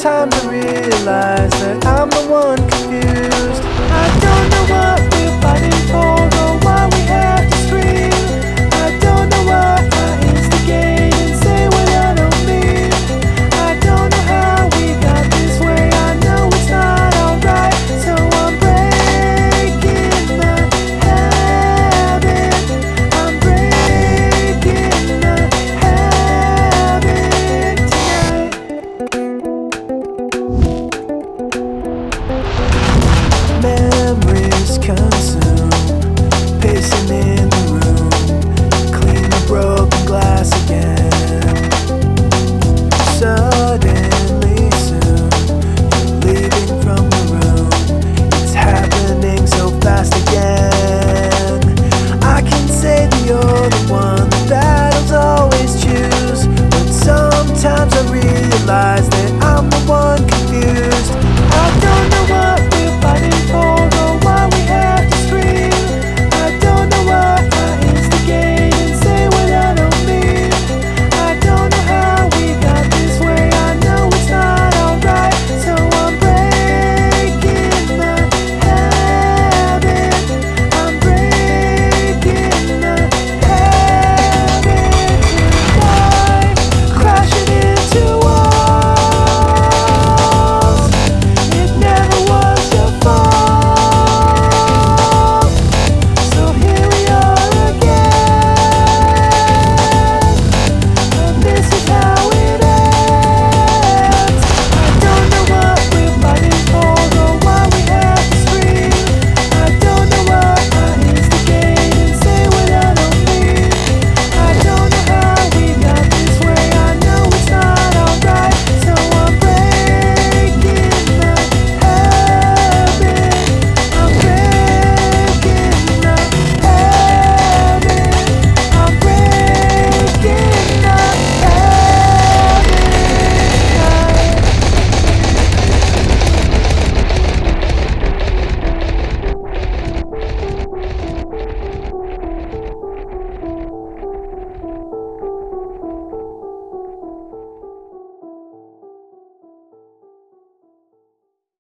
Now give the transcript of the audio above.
sometimes I realize that I'm the one confused. I don't know what we're fighting for or why we have to scream. I don't know why I instigate and say what I don't mean. I don't know how we got this way, I know it's not alright. So I'm breaking the habit. I'm breaking the habit tonight. Memories consume, pacing in the room, clean the broken glass again. Suddenly soon, you're leaving from the room. It's happening so fast again. I can say that you're the one, the battles always choose, but sometimes I realize that